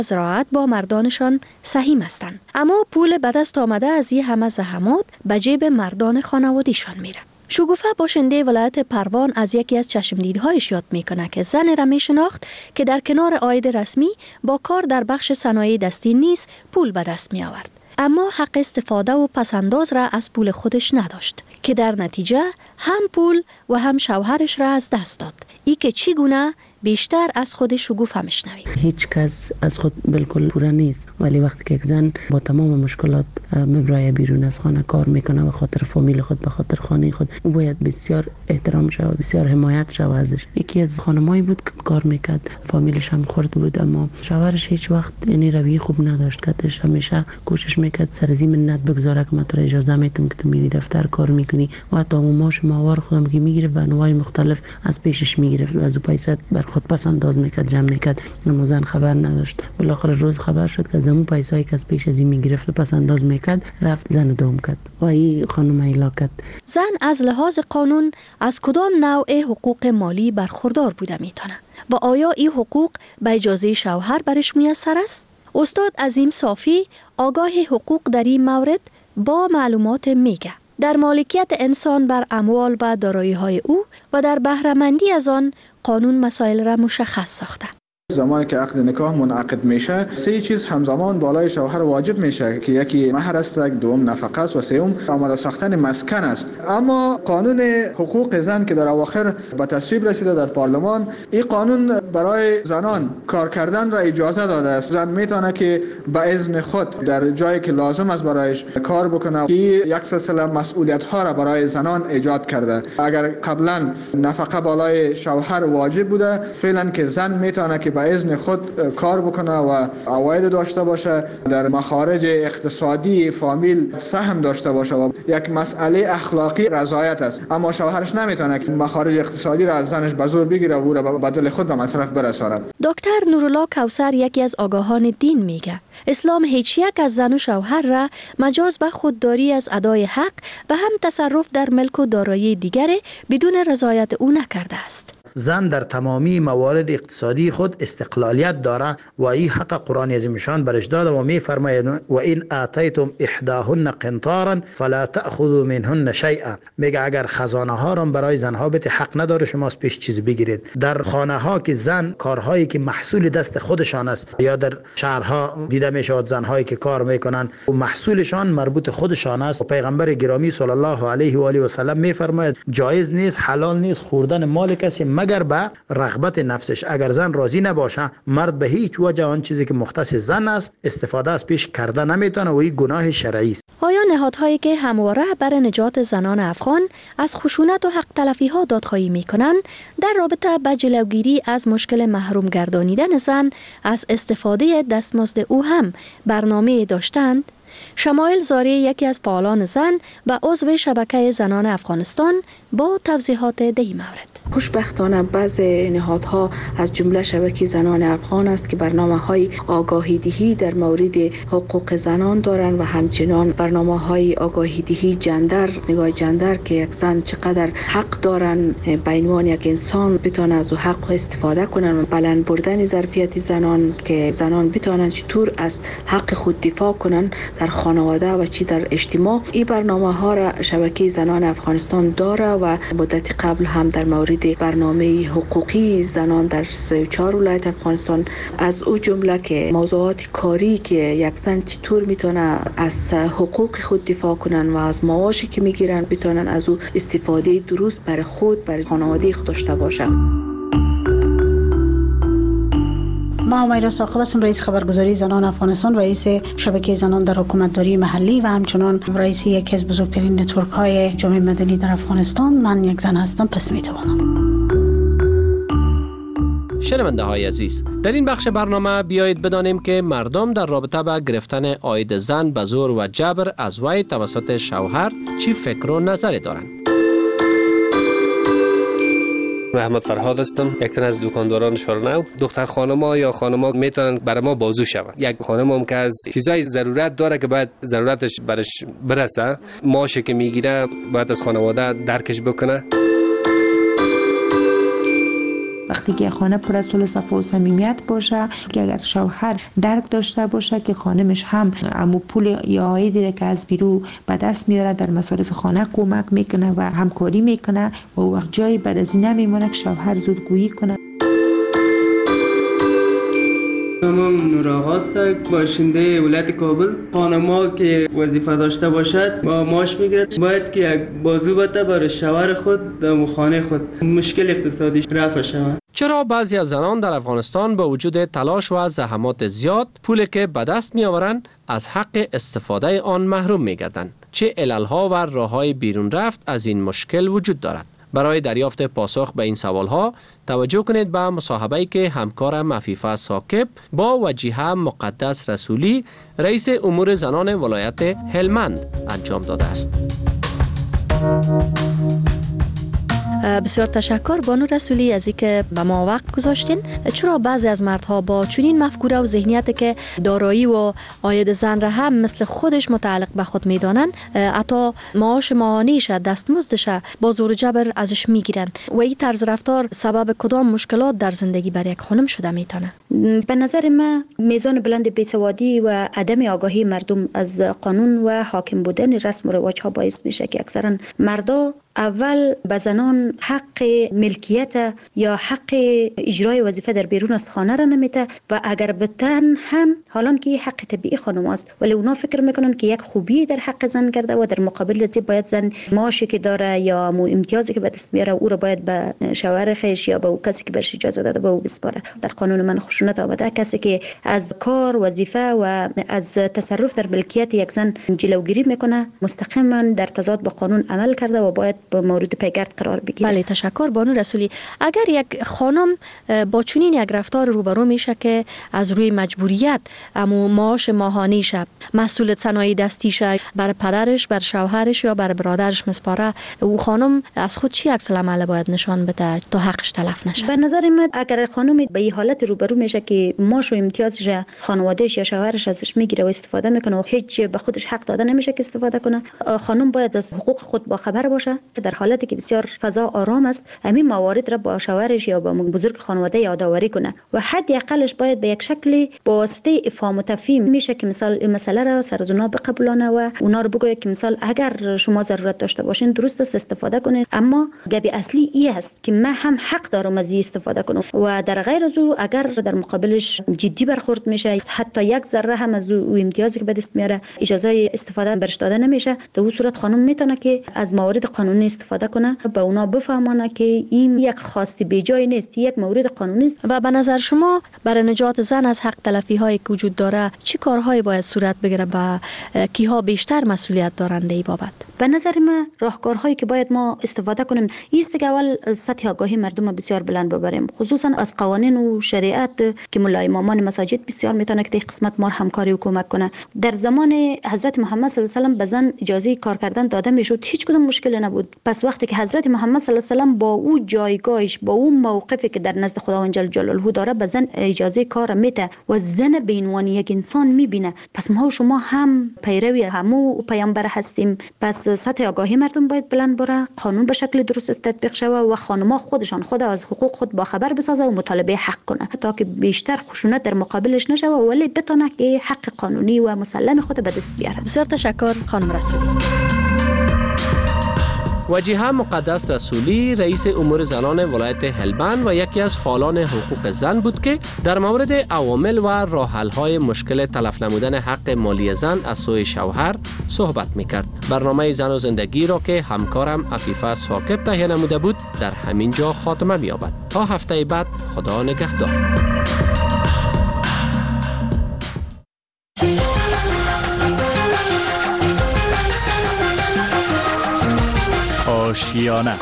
زراعت با مردانشان سهیم هستند. اما پول به دست آمده از این همه زحمات به جیب مردان خانوادیشان میره. شگوفه باشنده ولایت پروان از یکی از چشمدیدهایش یاد میکنه که زن را میشناخت که در کنار عاید رسمی با کار در بخش صنایع دستی نیز پول به دست می آورد. اما حق استفاده و پسنداز را از پول خودش نداشت که در نتیجه هم پول و هم شوهرش را از دست داد. ای که چگونه بیشتر از خود شگوفه میشنویم. هیچ کس از خود بالکل پوره نیست، ولی وقتی که یک زن با تمام مشکلات مبرای بیرون از خانه کار میکنه به خاطر فامیل خود، به خاطر خانه خود، او باید بسیار احترام شود، بسیار حمایت شود ازش. یکی از خانمایی بود که کار میکرد، فامیلش هم خرد بود، اما شوهرش هیچ وقت یعنی رویه خوب نداشت. کتش همیشه کوشش میکرد سر زی منت بگذاره که من تو اجازه میتم که تو میری دفتر کار میکنی، و حتی ماش ماوار خودم که میگیره و انواع مختلف از پیشش میگرفت و از او پیسه بر خود پس انداز میکرد، جمع میکرد. اما زن خبر نداشت. بالاخره روز خبر شد که از اون پیسایی که از پیش از این میگرفت و پس انداز میکرد رفت زن دوم کرد و این خانم هلاکت. زن از لحاظ قانون از کدام نوع حقوق مالی برخوردار بوده میتونه و آیا این حقوق به اجازه شوهر برش میسر است؟ استاد عظیم صافی آگاه حقوق در این مورد با معلومات میگه. در مالکیت انسان بر اموال و دارایی‌های او و در بهره‌مندی از آن قانون مسائل را مشخص ساخته. زمانی که عقد نکاح منعقد میشه، سه چیز همزمان بالای شوهر واجب میشه که یکی مهر است، دوم نفقه است و سوم آماده ساختن مسکن است. اما قانون حقوق زن که در اواخر به تصویب رسیده در پارلمان، این قانون برای زنان کار کردن را اجازه داده است. زن میتونه که به اذن خود در جایی که لازم است برایش کار بکنه. که یک سلسله مسئولیت ها را برای زنان ایجاد کرده. اگر قبلا نفقه بالای شوهر واجب بوده، فعلا که زن میتونه که به اذن خود کار بکنه و عواید داشته باشه، در مخارج اقتصادی فامیل سهم داشته باشه و یک مسئله اخلاقی رضایت است. اما شوهرش نمیتونه که مخارج اقتصادی را از زنش به زور بگیره و او را به دل خود به مصرف برساند. دکتر نورالله کوثر یکی از آگاهان دین میگه اسلام هیچ یک از زن و شوهر را مجاز به خودداری از ادای حق و هم تصرف در ملک و دارایی دیگر بدون رضایت او نکرده است. زن در تمامی موارد اقتصادی خود استقلالیت داره و این حق قرآن عظیم شان برش داده و می فرماید و این آتیتم احداهن قنطارا فلا تأخذوا منهن شیئا. میگه اگر خزانه ها را برای زنها بده حق نداره شما از پیش چیز بگیرید. در خانه ها که زن کارهایی که محصول دست خودشان است یا در شهرها دیده میشود زنهایی که کار میکنن و محصولشان مربوط خودشان است. پیغمبر گرامی صلی الله علیه و آله و سلم می فرماید جایز نیست، حلال نیست خوردن مال کسی مگر به رغبت نفسش. اگر زن راضی نباشه مرد به هیچ وجه آن چیزی که مختص زن است استفاده از پیش کرده نمیتونه و این گناه شرعی است. آیا نهادهایی که همواره برای نجات زنان افغان از خشونت و حق تلفی ها دادخواهی میکنند در رابطه با جلوگیری از مشکل محروم گردانیدن زن از استفاده دستمزد او هم برنامه داشتند؟ شمایل زاری یکی از فعالان زن و عضو شبکه زنان افغانستان با توضیحات در این مورد. خوشبختانه بعضی نهادها از جمله شبکه زنان افغان است که برنامه‌های آگاهی دهی در مورد حقوق زنان دارند و همچنان برنامه‌های آگاهی دهی جندر، نگاه جندر که یک زن چقدر حق دارن به عنوان یک انسان بتونه از حق استفاده کنن و بلند بردن ظرفیت زنان که زنان بتونن چطور از حق خود دفاع کنن در خانواده و چی در اجتماع. این برنامه‌ها را شبکه زنان افغانستان داره و مدت قبل هم در مورد برنامه حقوقی زنان در 34 ولایت افغانستان از او جمله که موضوعات کاری که یک زن چطور میتونه از حقوق خود دفاع کنن و از معاشی که میگیرن بتونن از او استفاده درست برای خود برای خانواده خود داشته باشن. ما امیرا ساقب هستم، رئیس خبرگزاری زنان افغانستان، رئیس شبکه زنان در حکومتداری محلی و همچنان رئیس یکی از بزرگترین نتورک های جامعه مدنی در افغانستان. من یک زن هستم، پس میتوانم. شنونده های عزیز، در این بخش برنامه بیایید بدانیم که مردم در رابطه با گرفتن عاید زن به زور و جبر از وی توسط شوهر چی فکر و نظری دارند. محمد فرهاد هستم، یک تن از دکانداران شورنو. دختر خانم‌ها یا خانم‌ها میتونن برای ما بازو شون. یک خانم هم که از چیزای ضرورت داره که بعد ضرورتش برش برسه، ماشی که میگیره باید از خانواده درکش بکنه. وقتی که خانه پر از صلح و صفا و صمیمیت باشه، که اگر شوهر درک داشته باشه که خانمش هم امو پول یا عایدی که از بیرون به دست میاره در مصارف خانه کمک میکنه و همکاری میکنه و وقت جایی بعد از این نمیمونه که شوهر زورگویی کنه. نامم نورآقا است، باشنده ولایت کابل. خانم‌ها که وظیفه داشته باشد با معاش میگیرد، باید که یک بازو بده برای شوهر خود در خانه خود مشکل اقتصادی رفع شود. چرا بعضی از زنان در افغانستان با وجود تلاش و زحمات زیاد پولی که به دست میآورند از حق استفاده آن محروم میگردند؟ چه عللها و راههای بیرون رفت از این مشکل وجود دارد؟ برای دریافت پاسخ به این سوالها توجه کنید به مصاحبه‌ای که همکارم عفیفه ثاقب با وجیه مقدس رسولی رئیس امور زنان ولایت هلمند انجام داده است. بسیار تشکر بانو رسولی از اینکه به ما وقت گذاشتین. چرا بعضی از مردها با چنین مفکوره و ذهنیتی که دارایی و عاید زن را هم مثل خودش متعلق به خود میدانن، حتی معاش ماهانیش دستمزدش با زور و جبر ازش میگیرن و این طرز رفتار سبب کدام مشکلات در زندگی برای یک خانم شده میتونه؟ به نظر من میزان بلند بیسوادی و عدم آگاهی مردم از قانون و حاکم بودن رسم و رواج ها باعث میشه که اکثرا مردا اول به زنان حق ملکیت یا حق اجرای وظیفه در بیرون از خانه را نمیده و اگر بتن هم حالان که حق طبیعی خانم است، ولی اونا فکر میکنن که یک خوبی در حق زن کرده و در مقابل از باید زن معاشی که داره یا امتیازی که به دست میاره او را باید به شوهر خیش یا به او کسی که برش اجازه داده به او بسپاره. در قانون من خشونت آمده کسی که از کار وظیفه و از تصرف در ملکیت یک زن جلوگیری میکنه مستقیما در تضاد با قانون عمل کرده و باید با مورد پیگرد قرار بگیره. بله تشکر بانو رسولی. اگر یک خانم با چنین یک رفتار روبرو میشه که از روی مجبوریت امو معاش ماهانیش مسئول صنایع دستیش بر پدرش بر شوهرش یا بر برادرش مسپاره، او خانم از خود چی عکس العمل باید نشان بده تا حقش تلف نشه؟ به نظر من اگر خانم به این حالت روبرو میشه که معاش و امتیازش خانواده‌اش یا شوهرش ازش میگیره و استفاده میکنه و هیچ به خودش حق داده نمیشه که استفاده کنه، خانم باید از حقوق خود با خبر باشه که در حالتی که بسیار فضا آرام است همین موارد را با شوهرش یا با بزرگ خانواده یادآوری کنه و حد اقلش باید به یک شکلی با واسطه افهام و تفهیم میشه که مسئله را سر از اونا بقبولانه و اونا رو بگه که مثلا اگر شما ضرورت داشته باشین درست است استفاده کنین، اما گبی اصلی این است که من هم حق دارم از این استفاده کنم و در غیر از او اگر در مقابلش جدی برخورد میشه حتی یک ذره هم از او امتیازی که به دست میاره اجازه استفاده برش داده نمیشه، در اون صورت خانم میتونه که از موارد قانونی استفاده کنه به اونا بفهمانه که این یک خواسته بیجای نیست، یک مورد قانونی است. و به نظر شما برای نجات زن از حق تلفی هایی که وجود داره چی کارهایی باید صورت بگیره و کیها بیشتر مسئولیت دارنده ای بابت؟ به نظر من راهکارهایی که باید ما استفاده کنیم است که اول سطح آگاهی مردم بسیار بلند ببریم، خصوصا از قوانین و شریعت که مولای امامان مساجد بسیار میتونه که در قسمت ما همکاری و کمک کنه. در زمان حضرت محمد صلی الله علیه و سلم به زن اجازه کار کردن داده میشد، هیچ کدوم مشکلی نبود. پس وقتی که حضرت محمد صلی الله علیه و سلم با او جایگاهش با او موقفی که در نزد خداوند جل جلاله داره به زن اجازه کار میده و زن به عنوان یک انسان میبینه، پس ما و شما هم پیروی همو پیامبر هستیم. پس سطح آگاهی مردم باید بلند بره، قانون به شکل درست تطبیق شوه و خانم‌ها خودشان خود از حقوق خود با خبر بسازه و مطالبه حق کنه تا که بیشتر خشونت در مقابلش نشه ولی بتونه که حق قانونی و مسلم خود به دست بیاره. بسیار تشکر خانم رسولی. وجیه مقدس رسولی رئیس امور زنان ولایت هلمند و یکی از فعالان حقوق زن بود که در مورد عوامل و راه حل‌های مشکل تلف نمودن حق مالی زن از سوی شوهر صحبت می‌کرد. برنامه زن و زندگی را که همکارم عفیفه ثاقب تهیه نموده بود در همین جا خاتمه می‌یابد. تا هفته بعد خدا نگهدار. آشیانه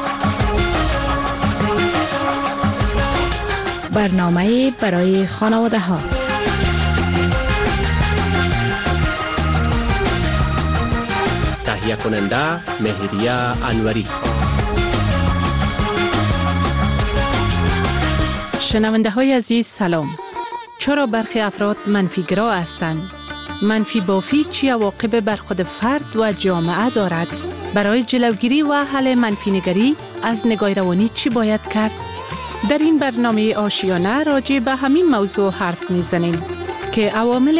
برنامه برای خانواده ها. تهیه کننده مهریه انوری. شنونده های عزیز سلام. چرا برخی افراد منفی‌گرا هستند؟ منفی بافی چی عواقب بر خود فرد و جامعه دارد؟ برای جلوگیری و حل منفی نگری از نگاه روانی چی باید کرد؟ در این برنامه آشیانه راجع به همین موضوع حرف میزنیم که عوامل